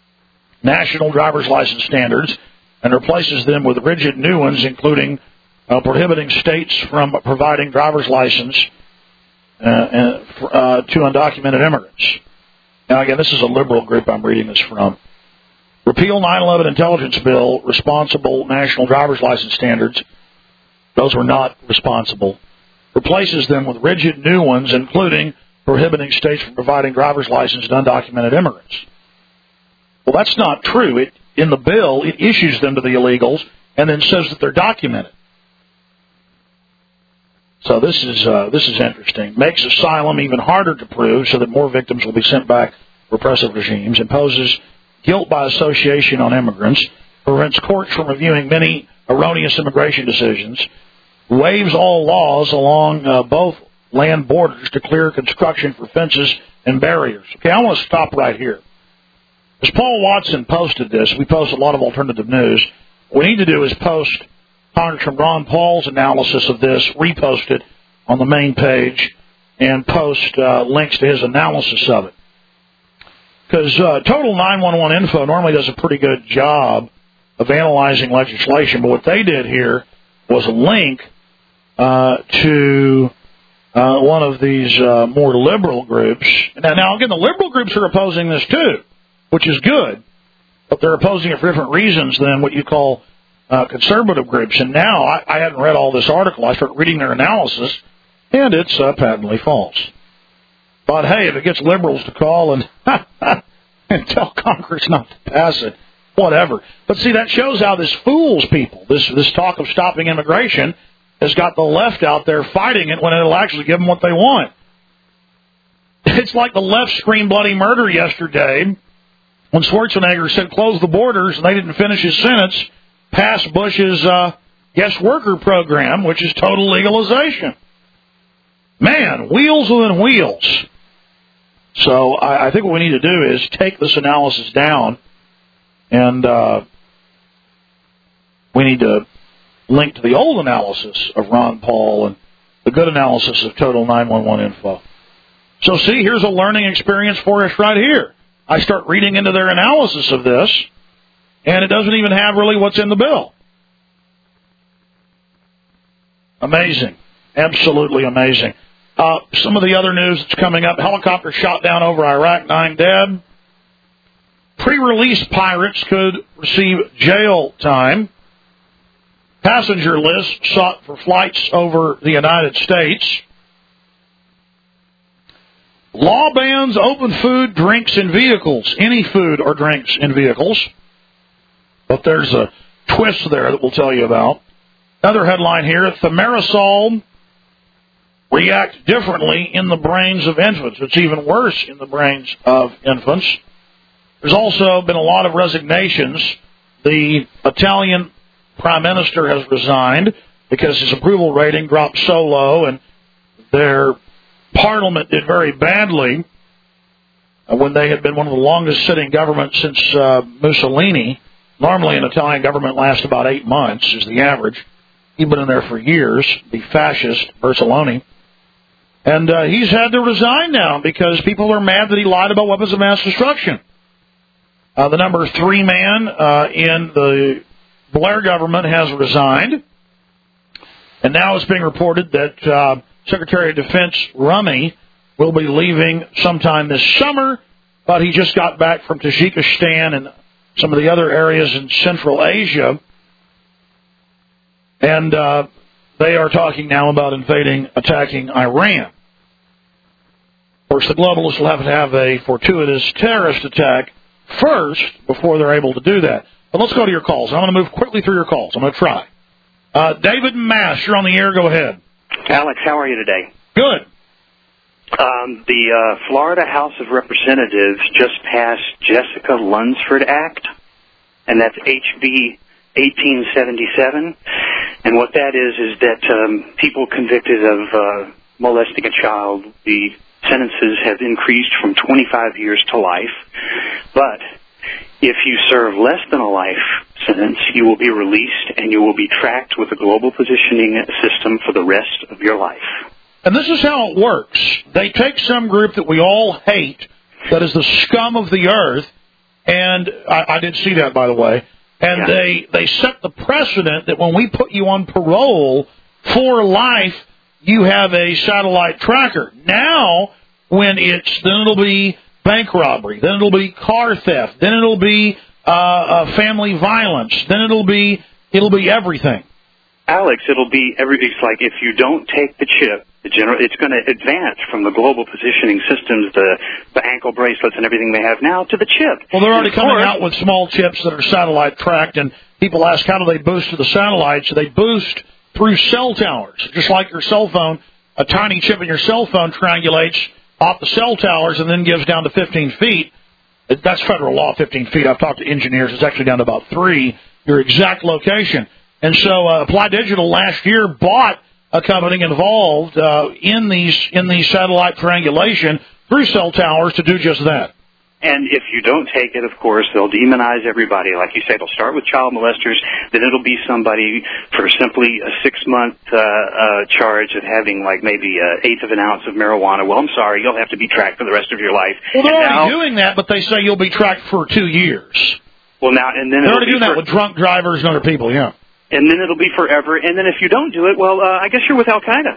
national driver's license standards, and replaces them with rigid new ones, including uh, prohibiting states from providing driver's license uh, uh, to undocumented immigrants. Now, again, this is a liberal group I'm reading this from. Repeal nine eleven intelligence bill, responsible national driver's license standards. Those were not responsible. Replaces them with rigid new ones, including prohibiting states from providing driver's license to undocumented immigrants. Well, that's not true. It, in the bill, it issues them to the illegals and then says that they're documented. So this is uh, this is interesting. Makes asylum even harder to prove so that more victims will be sent back to repressive regimes. Imposes guilt by association on immigrants. Prevents courts from reviewing many erroneous immigration decisions. Waives all laws along uh, both land borders to clear construction for fences and barriers. Okay, I want to stop right here. As Paul Watson posted this, we post a lot of alternative news. What we need to do is post Congressman Ron Paul's analysis of this, repost it on the main page, and post uh, links to his analysis of it. Because uh, Total nine one one Info normally does a pretty good job of analyzing legislation, but what they did here was a link uh, to uh, one of these uh, more liberal groups. Now, now, again, the liberal groups are opposing this too, which is good, but they're opposing it for different reasons than what you call uh, conservative groups. And now, I, I hadn't read all this article. I started reading their analysis, and it's uh, patently false. But, hey, if it gets liberals to call and, and tell Congress not to pass it, whatever. But, see, that shows how this fools people. This, this talk of stopping immigration has got the left out there fighting it when it'll actually give them what they want. It's like the left screamed bloody murder yesterday when Schwarzenegger said close the borders and they didn't finish his sentence, pass Bush's uh, guest worker program, which is total legalization. Man, wheels within wheels. So I, I think what we need to do is take this analysis down, and uh, we need to link to the old analysis of Ron Paul and the good analysis of Total nine one one Info. So see, here's a learning experience for us right here. I start reading into their analysis of this, and it doesn't even have really what's in the bill. Amazing. Absolutely amazing. Uh, some of the other news that's coming up, helicopter shot down over Iraq, nine dead. Pre-release pirates could receive jail time. Passenger list sought for flights over the United States. Law bans open food, drinks, and vehicles. Any food or drinks in vehicles. But there's a twist there that we'll tell you about. Another headline here, thimerosal react differently in the brains of infants. It's even worse in the brains of infants. There's also been a lot of resignations. The Italian Prime Minister has resigned because his approval rating dropped so low, and their Parliament did very badly when they had been one of the longest-sitting governments since uh, Mussolini. Normally, an Italian government lasts about eight months, is the average. He'd been in there for years, the fascist Mussolini. And uh, he's had to resign now because people are mad that he lied about weapons of mass destruction. Uh, the number three man uh, in the Blair government has resigned. And now it's being reported that uh, Secretary of Defense Rummy will be leaving sometime this summer, but he just got back from Tajikistan and some of the other areas in Central Asia. And uh, they are talking now about invading, attacking Iran. Of course, the globalists will have to have a fortuitous terrorist attack first before they're able to do that. But let's go to your calls. I'm going to move quickly through your calls. I'm going to try. Uh, David Mass, you're on the air. Go ahead. Alex, how are you today? Good. Um, the uh, Florida House of Representatives just passed Jessica Lunsford Act, and that's H B eighteen seventy-seven. And what that is is that um, people convicted of uh, molesting a child, the sentences have increased from twenty-five years to life. But if you serve less than a life sentence, you will be released and you will be tracked with a global positioning system for the rest of your life. And this is how it works. They take some group that we all hate, that is the scum of the earth, and I, I did see that, by the way, And yeah. they, they set the precedent that when we put you on parole for life, you have a satellite tracker. Now, when it's, then it'll be bank robbery, then it'll be car theft, then it'll be uh, uh, family violence, then it'll be, it'll be everything. Alex, it'll be every. It's like if you don't take the chip, the general, it's going to advance from the global positioning systems, the the ankle bracelets and everything they have now, to the chip. Well, they're already and coming course, out with small chips that are satellite tracked, and people ask how do they boost to the satellites? They boost through cell towers, just like your cell phone. A tiny chip in your cell phone triangulates off the cell towers and then gives down to fifteen feet. That's federal law, fifteen feet. I've talked to engineers. It's actually down to about three, your exact location. And so uh, Applied Digital last year bought a company involved uh, in these in these satellite triangulation through cell towers to do just that. And if you don't take it, of course, they'll demonize everybody. Like you say, they'll start with child molesters, then it'll be somebody for simply a six-month uh, uh, charge of having, like, maybe an eighth of an ounce of marijuana. Well, I'm sorry, you'll have to be tracked for the rest of your life. Well, they're and already now, doing that, but they say you'll be tracked for two years. Well, now, and then they're it'll already be doing for, that with drunk drivers and other people, yeah. And then it'll be forever. And then if you don't do it, well, uh, I guess you're with Al-Qaeda.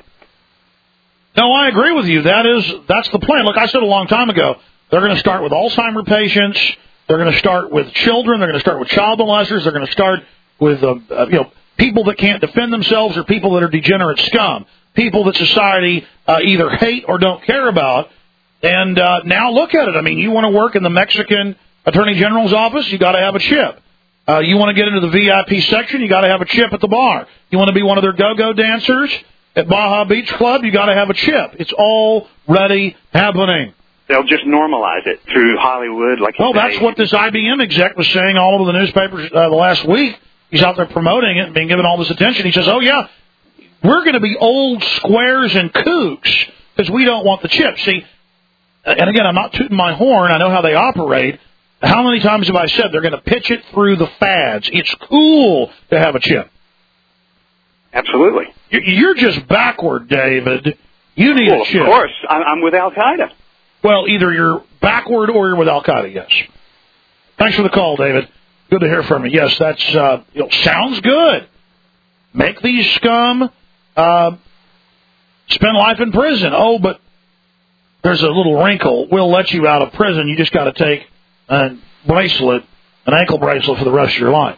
No, I agree with you. That is, that's the plan. Look, I said a long time ago, they're going to start with Alzheimer's patients. They're going to start with children. They're going to start with child molesters. They're going to start with, uh, uh, you know, people that can't defend themselves or people that are degenerate scum, people that society uh, either hate or don't care about. And uh, now look at it. I mean, you want to work in the Mexican Attorney General's office, you got to have a chip. Uh, you want to get into the V I P section, you got to have a chip at the bar. You want to be one of their go-go dancers at Baja Beach Club, you got to have a chip. It's already happening. They'll just normalize it through Hollywood. Like well, that's what this I B M exec was saying all over the newspapers uh, the last week. He's out there promoting it and being given all this attention. He says, oh, yeah, we're going to be old squares and kooks because we don't want the chip. See, and again, I'm not tooting my horn. I know how they operate. How many times have I said they're going to pitch it through the fads? It's cool to have a chip. Absolutely. You're just backward, David. You need well, a chip. Of course. I'm with Al-Qaeda. Well, either you're backward or you're with Al-Qaeda, yes. Thanks for the call, David. Good to hear from you. Yes, that's uh, you know, sounds good. Make these scum uh, spend life in prison. Oh, but there's a little wrinkle. We'll let you out of prison. You just got to take a bracelet, an ankle bracelet for the rest of your life.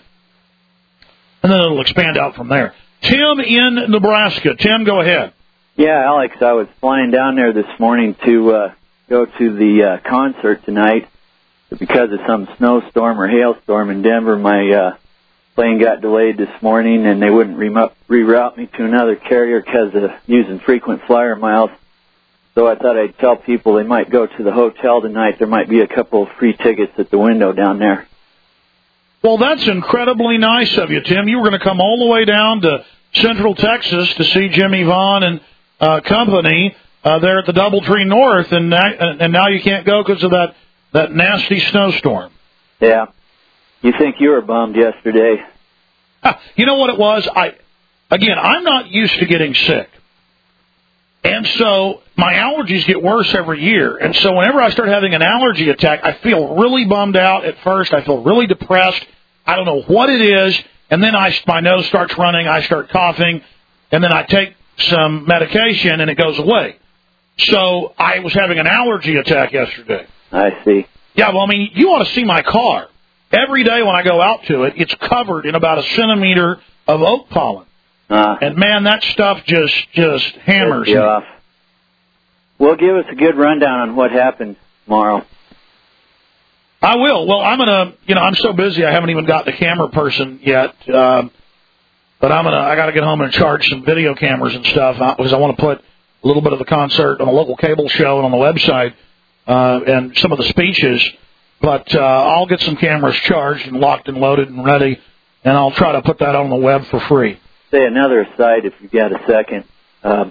And then it'll expand out from there. Tim in Nebraska. Tim, go ahead. Yeah, Alex, I was flying down there this morning to uh, go to the uh, concert tonight. But because of some snowstorm or hailstorm in Denver, my uh, plane got delayed this morning, and they wouldn't re- reroute me to another carrier because of using frequent flyer miles. So I thought I'd tell people they might go to the hotel tonight. There might be a couple of free tickets at the window down there. Well, that's incredibly nice of you, Tim. You were going to come all the way down to Central Texas to see Jimmy Vaughn and uh, company uh, there at the Doubletree North, and now, and now you can't go because of that, that nasty snowstorm. Yeah. You think you were bummed yesterday. You know what it was? I Again, I'm not used to getting sick. And so my allergies get worse every year. And so whenever I start having an allergy attack, I feel really bummed out at first. I feel really depressed. I don't know what it is. And then I, my nose starts running. I start coughing. And then I take some medication, and it goes away. So I was having an allergy attack yesterday. I see. Yeah, well, I mean, you ought to see my car. Every day when I go out to it, it's covered in about a centimeter of oak pollen. Uh, and, man, that stuff just just hammers me. Off. Well, give us a good rundown on what happened tomorrow. I will. Well, I'm going to, you know, I'm so busy I haven't even got the camera person yet. Uh, but I'm going to, I got to get home and charge some video cameras and stuff because I want to put a little bit of the concert on a local cable show and on the website uh, and some of the speeches. But uh, I'll get some cameras charged and locked and loaded and ready, and I'll try to put that on the web for free. Say another aside if you've got a second. Um,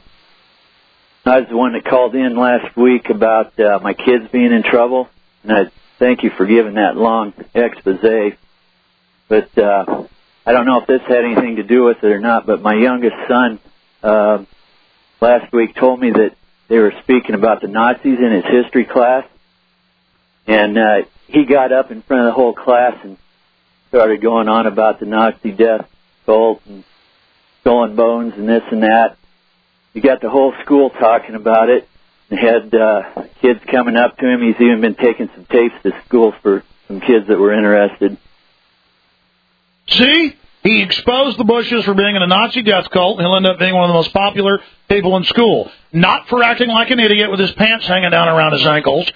I was the one that called in last week about uh, my kids being in trouble, and I thank you for giving that long expose. But uh, I don't know if this had anything to do with it or not, but my youngest son uh, last week told me that they were speaking about the Nazis in his history class, and uh, he got up in front of the whole class and started going on about the Nazi death cult and skull and bones and this and that. You got the whole school talking about it. They had uh, kids coming up to him. He's even been taking some tapes to school for some kids that were interested. See? He exposed the Bushes for being in a Nazi death cult, and he'll end up being one of the most popular people in school. Not for acting like an idiot with his pants hanging down around his ankles,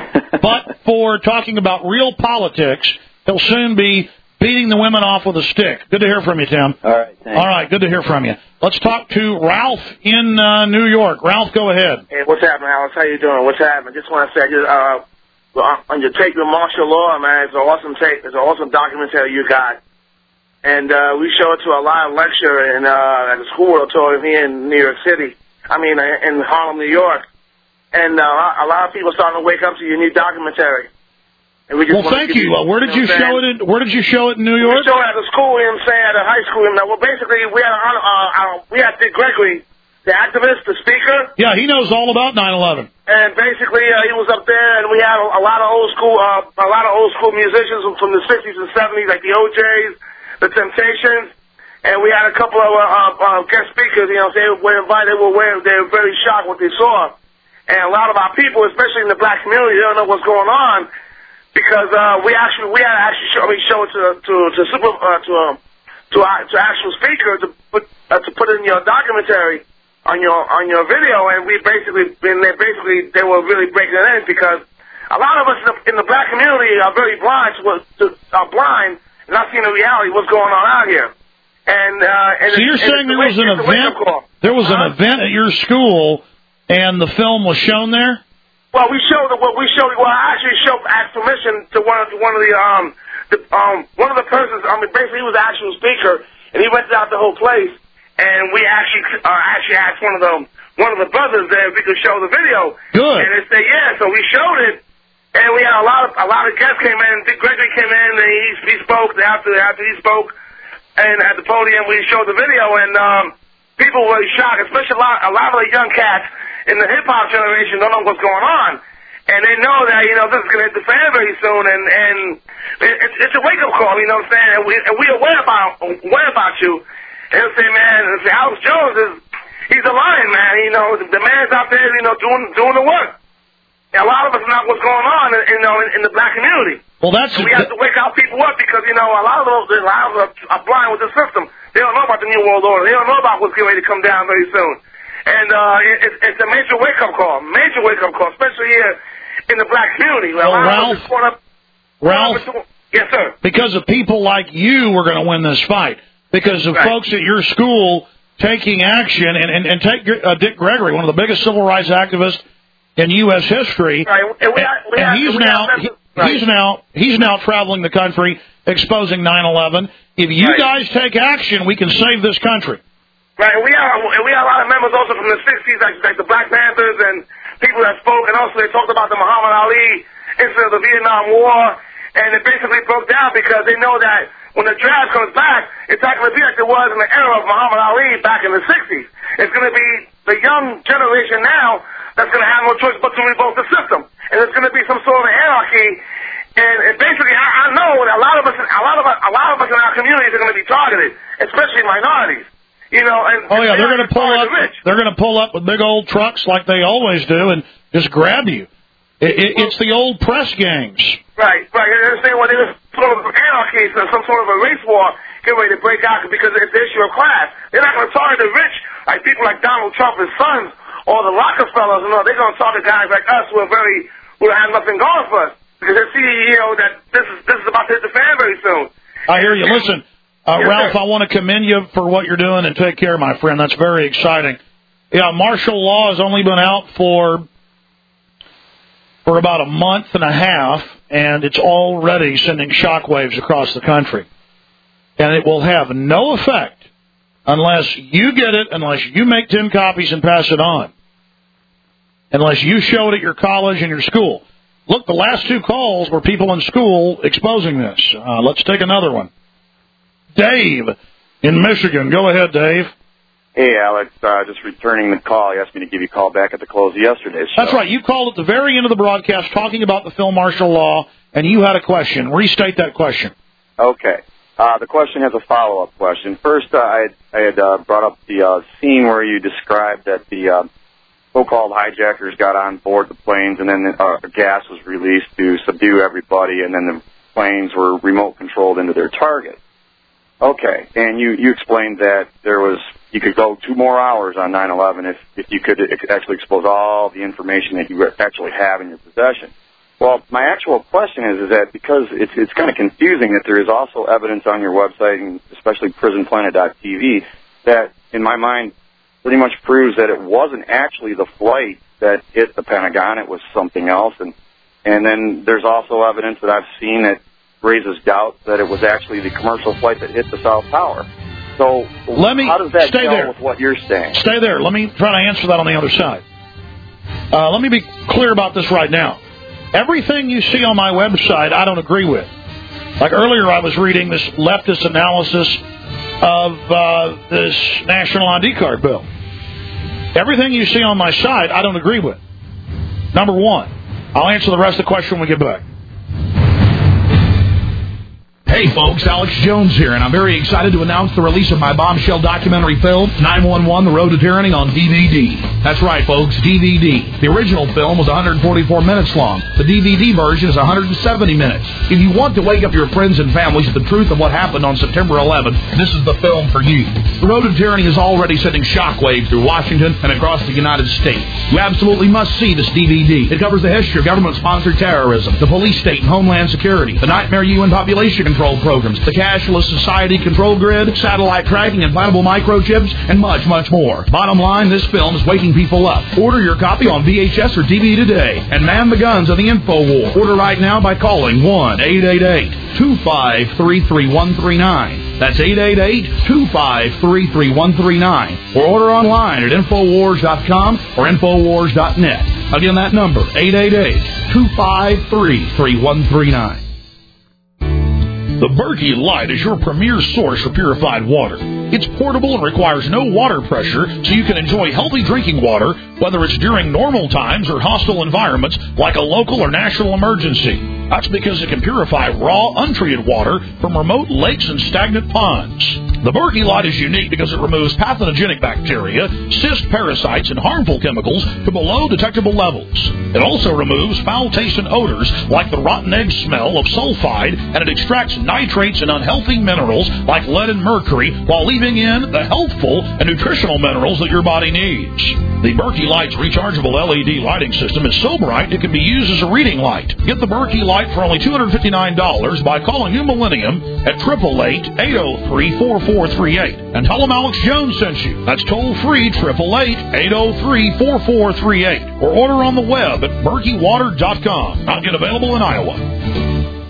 but for talking about real politics. He'll soon be beating the women off with a stick. Good to hear from you, Tim. All right, thanks. All right, good to hear from you. Let's talk to Ralph in uh, New York. Ralph, go ahead. Hey, what's happening, Alex? How you doing? What's happening? Just want to say, just, uh, on your take with martial law, man, it's an awesome take. It's an awesome documentary you got. And uh, we show it to a live lecture in, uh, at the school auditorium here in New York City. I mean, in Harlem, New York. And uh, a lot of people are starting to wake up to your new documentary. And we just well, thank you. Uh, where did you, you know show it? In, where did you show it in New York? We showed it at the school. You know what I'm saying? At a high school. You know, well, basically, we had uh, uh, we had Dick Gregory, the activist, the speaker. Yeah, he knows all about nine eleven. And basically, uh, he was up there, and we had a, a lot of old school, uh, a lot of old school musicians from the sixties and seventies, like the O Js, the Temptations, and we had a couple of uh, uh, guest speakers. You know, they were invited. They were they were very shocked what they saw, and a lot of our people, especially in the black community, they don't know what's going on because uh, we actually we had to actually show, I mean, show it to to to super uh, to um, to uh, to actual speaker to put uh, to put in your documentary on your on your video, and we basically and they basically they were really breaking it in because a lot of us in the, in the black community are very blind to, to are blind. Not seeing the reality of what's going on out here. And, uh, and so you're and saying there was an event, there was an event at your school, and the film was shown there? Well, we showed, well, we showed, well, I actually showed, asked permission to one of, to one of the, um, the, um, one of the persons, I mean, basically he was the actual speaker, and he rented out the whole place, and we actually, uh, actually asked one of the, one of the brothers there if we could show the video. Good. And they said, yeah, so we showed it. And we had a lot of a lot of guests came in. Dick Gregory came in and he he spoke. After after he spoke, and at the podium we showed the video, and um, people were shocked, especially a lot a lot of the young cats in the hip hop generation don't know what's going on, and they know that you know this is going to hit the fan very soon, and and it, it's it's a wake up call, you know what I'm saying? And we and we aware about aware about you, and they'll say, man, and say, Alex Jones is he's a lion, man. You know the, the man's out there, you know, doing doing the work. A lot of us know what's going on, you know, in, in the black community. Well, that's and we have to wake our people up because you know a lot of those a lot of us are blind with the system. They don't know about the New World Order. They don't know about what's getting ready to come down very soon. And uh, it, it's, it's a major wake up call, major wake up call, especially here in the black community. Well, Ralph, up, Ralph, yes, sir. Because of people like you, we're going to win this fight. Because of right. folks at your school taking action, and and, and take uh, Dick Gregory, one of the biggest civil rights activists in U S history, right. and, we have, we and have, he's we now have, he, right. he's now he's now traveling the country exposing nine eleven. If you right. guys take action, we can save this country. Right, and we have and we have a lot of members also from the sixties, like, like the Black Panthers and people that spoke, and also they talked about the Muhammad Ali incident of the Vietnam War, and it basically broke down because they know that when the draft comes back, it's not going to be like it was in the era of Muhammad Ali back in the sixties. It's going to be the young generation now that's going to have no choice but to revolt the system. And there's going to be some sort of anarchy. And, and basically, I, I know that a lot of us, a lot of us, a lot of us in our communities are going to be targeted, especially minorities. You know, and oh yeah, they're going to pull up. The they're going to pull up with big old trucks like they always do, and just grab you. It, it, it's the old press gangs. Right, right. They're saying, well, there's sort of anarchy, so some sort of a race war getting ready to break out because it's the issue of class. They're not going to target the rich, like people like Donald Trump, his sons, or the Rockefellers. You know, they're going to target guys like us who are very, who have nothing going for us because they see, you know, that this is this is about to hit the fan very soon. I hear you. Listen, uh, yes, Ralph, sir. I want to commend you for what you're doing and take care, my friend. That's very exciting. Yeah, martial law has only been out for. for about a month and a half, and it's already sending shockwaves across the country. And it will have no effect unless you get it, unless you make ten copies and pass it on, unless you show it at your college and your school. Look, the last two calls were people in school exposing this. Uh, let's take another one. Dave in Michigan. Go ahead, Dave. Hey, Alex, uh, just returning the call. You asked me to give you a call back at the close of yesterday's show. That's right. You called at the very end of the broadcast talking about the film martial law, and you had a question. Restate that question. Okay. Uh, the question has a follow-up question. First, uh, I had, I had uh, brought up the uh, scene where you described that the uh, so-called hijackers got on board the planes, and then uh, gas was released to subdue everybody, and then the planes were remote-controlled into their target. Okay, and you, you explained that there was you could go two more hours on nine eleven if, if you could actually expose all the information that you actually have in your possession. Well, my actual question is, is that because it's, it's kind of confusing that there is also evidence on your website, and especially prison planet dot t v, that, in my mind, pretty much proves that it wasn't actually the flight that hit the Pentagon, it was something else. And, and then there's also evidence that I've seen that raises doubt that it was actually the commercial flight that hit the South Tower. So Let me how does that stay go there. with what you're saying? Stay there. Let me try to answer that on the other side. Uh, let me be clear about this right now. Everything you see on my website, I don't agree with. Like earlier, I was reading this leftist analysis of uh, this national I D card bill. Everything you see on my site, I don't agree with. Number one. I'll answer the rest of the question when we get back. Hey folks, Alex Jones here, and I'm very excited to announce the release of my bombshell documentary film, nine one one, The Road to Tyranny, on D V D. That's right folks, D V D. The original film was one hundred forty-four minutes long. The D V D version is one hundred seventy minutes. If you want to wake up your friends and families to the truth of what happened on September eleventh, this is the film for you. The Road to Tyranny is already sending shockwaves through Washington and across the United States. You absolutely must see this D V D. It covers the history of government-sponsored terrorism, the police state and homeland security, the nightmare U N population control programs, the cashless society control grid, satellite tracking, implantable microchips, and much, much more. Bottom line, this film is waking people up. Order your copy on V H S or D V D today, and man the guns of the info war. Order right now by calling one eight eight eight, two five three, three one three nine. That's eight eight eight, two five three, three one three nine. Or order online at infowars dot com or infowars dot net. Again, that number, eight eight eight, two five three, three one three nine. The Berkey Light is your premier source for purified water. It's portable and requires no water pressure, so you can enjoy healthy drinking water, whether it's during normal times or hostile environments like a local or national emergency. That's because it can purify raw, untreated water from remote lakes and stagnant ponds. The Berkey Light is unique because it removes pathogenic bacteria, cyst parasites, and harmful chemicals to below detectable levels. It also removes foul-tasting odors like the rotten egg smell of sulfide, and it extracts nitrates and unhealthy minerals like lead and mercury while leaving in the healthful and nutritional minerals that your body needs. The Berkey Light's rechargeable L E D lighting system is so bright it can be used as a reading light. Get the Berkey Light for only two hundred fifty-nine dollars by calling New Millennium at eight eight eight, eight oh three, four four three eight. And tell them Alex Jones sent you. That's toll free, eight eight eight, eight oh three, four four three eight. Or order on the web at berkey water dot com. Not yet available in Iowa.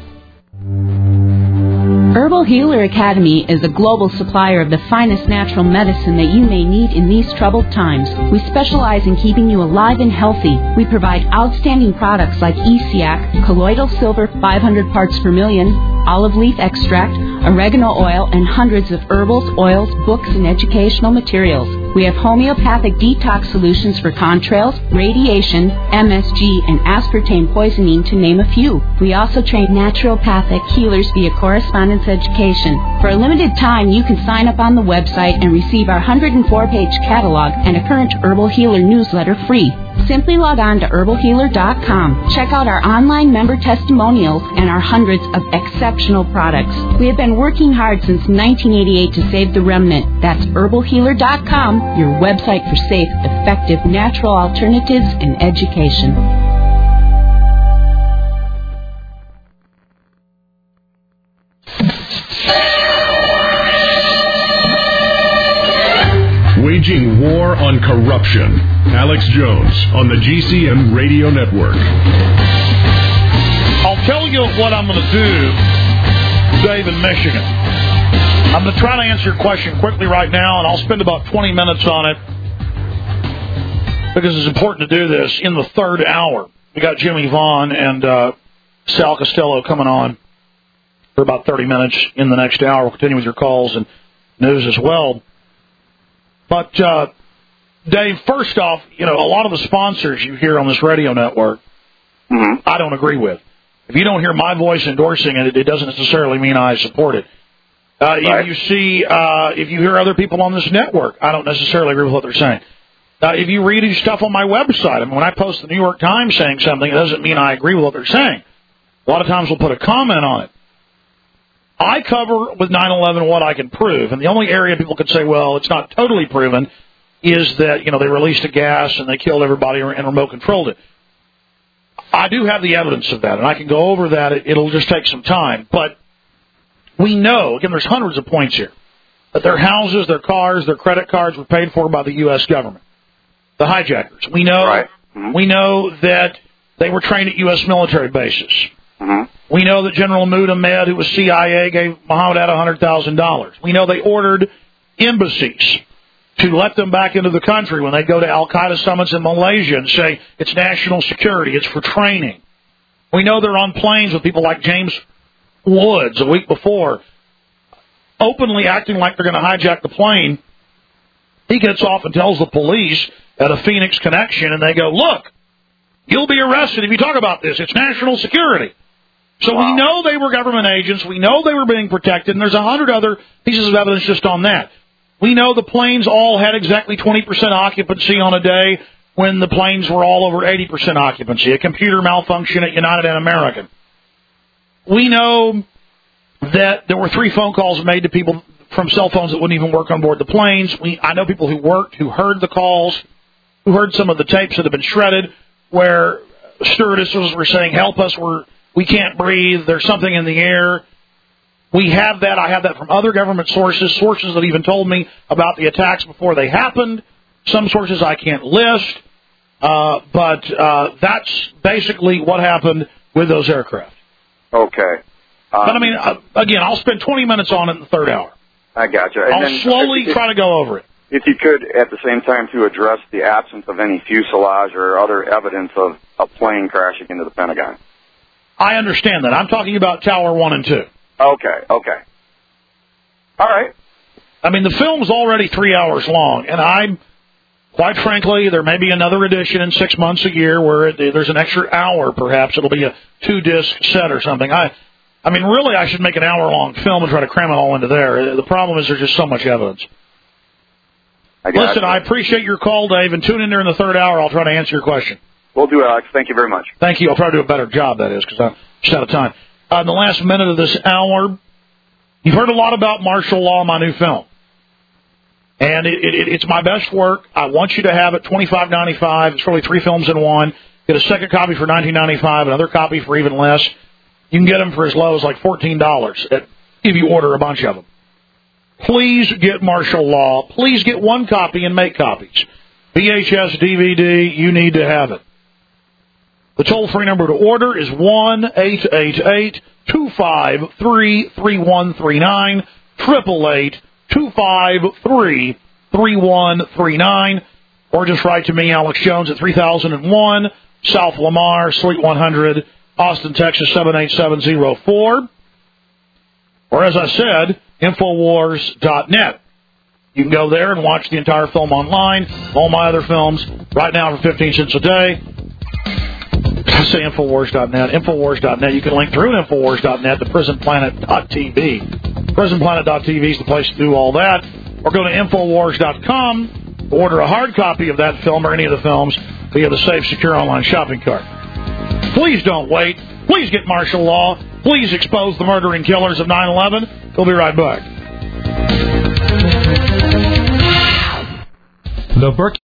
Herbal Healer Academy is a global supplier of the finest natural medicine that you may need in these troubled times. We specialize in keeping you alive and healthy. We provide outstanding products like E C A C, colloidal silver five hundred parts per million, olive leaf extract, oregano oil, and hundreds of herbals, oils, books, and educational materials. We have homeopathic detox solutions for contrails, radiation, M S G, and aspartame poisoning, to name a few. We also train naturopathic healers via correspondence education. For a limited time, you can sign up on the website and receive our one hundred four page catalog and a current Herbal Healer newsletter free. Simply log on to herbal healer dot com. Check out our online member testimonials and our hundreds of exceptional products. We have been working hard since nineteen eighty-eight to save the remnant. That's herbal healer dot com, your website for safe, effective, natural alternatives and education. Waging war on corruption. Alex Jones on the G C N Radio Network. I'll tell you what I'm going to do, Dave, in Michigan. I'm going to try to answer your question quickly right now, and I'll spend about twenty minutes on it because it's important to do this in the third hour. We got Jimmy Vaughn and uh, Sal Costello coming on for about thirty minutes in the next hour. We'll continue with your calls and news as well. But, uh, Dave, first off, you know, a lot of the sponsors you hear on this radio network, mm-hmm. I don't agree with. If you don't hear my voice endorsing it, it doesn't necessarily mean I support it. Uh, Right. If you see, uh, if you hear other people on this network, I don't necessarily agree with what they're saying. Uh, if you read stuff on my website, I mean, when I post the New York Times saying something, it doesn't mean I agree with what they're saying. A lot of times we'll put a comment on it. I cover with nine eleven what I can prove, and the only area people could say, well, it's not totally proven, is that, you know, they released a gas and they killed everybody and remote controlled it. I do have the evidence of that, and I can go over that. It'll just take some time. But we know, again, there's hundreds of points here, that their houses, their cars, their credit cards were paid for by the U S government, the hijackers. We know, Right. Mm-hmm. we know that they were trained at U S military bases. Mm-hmm. We know that General Mahmoud Ahmed, who was C I A, gave Mohammed Atta one hundred thousand dollars. We know they ordered embassies to let them back into the country when they go to al-Qaeda summits in Malaysia and say it's national security, it's for training. We know they're on planes with people like James Woods a week before, openly acting like they're going to hijack the plane. He gets off and tells the police at a Phoenix connection, and they go, look, you'll be arrested if you talk about this. It's national security. So wow. We know they were government agents. We know they were being protected, and there's a hundred other pieces of evidence just on that. We know the planes all had exactly twenty percent occupancy on a day when the planes were all over eighty percent occupancy, a computer malfunction at United and American. We know that there were three phone calls made to people from cell phones that wouldn't even work on board the planes. We, I know people who worked, who heard the calls, who heard some of the tapes that have been shredded, where stewardesses were saying, help us, we're, we can't breathe, there's something in the air. We have that. I have that from other government sources, sources that even told me about the attacks before they happened. Some sources I can't list, uh, but uh, that's basically what happened with those aircraft. Okay. Um, but, I mean, uh, again, I'll spend twenty minutes on it in the third hour. I got you. And I'll then, slowly if, try to go over it. If you could, at the same time, to address the absence of any fuselage or other evidence of a plane crashing into the Pentagon. I understand that. I'm talking about Tower one and two. Okay, okay. All right. I mean, the film's already three hours long, and I'm, quite frankly, there may be another edition in six months, a year, where it, there's an extra hour, perhaps. It'll be a two-disc set or something. I I mean, really, I should make an hour-long film and try to cram it all into there. The problem is there's just so much evidence. I Listen, you. I appreciate your call, Dave, and tune in there in the third hour. I'll try to answer your question. Will do, Alex. Thank you very much. Thank you. I'll try to do a better job, that is, because I'm just out of time. Uh, in the last minute of this hour, you've heard a lot about martial law, my new film. And it, it, it's my best work. I want you to have it, twenty-five ninety-five. It's really three films in one. Get a second copy for nineteen ninety-five, another copy for even less. You can get them for as low as like fourteen dollars if you order a bunch of them. Please get martial law. Please get one copy and make copies. V H S, D V D, you need to have it. The toll-free number to order is one eight eight eight, two five three, three one three nine, eight eight eight, two five three, three one three nine, or just write to me, Alex Jones, at three thousand one, South Lamar, Suite one hundred, Austin, Texas, seven eight seven zero four. Or, as I said, Infowars dot net. You can go there and watch the entire film online, all my other films, right now for fifteen cents a day. I say Infowars dot net. Infowars dot net. You can link through Infowars dot net to Prison Planet dot T V. Prison Planet dot T V is the place to do all that. Or go to Infowars dot com, order a hard copy of that film or any of the films via the safe, secure online shopping cart. Please don't wait. Please get martial law. Please expose the murdering killers of nine eleven. We'll be right back. The Berkey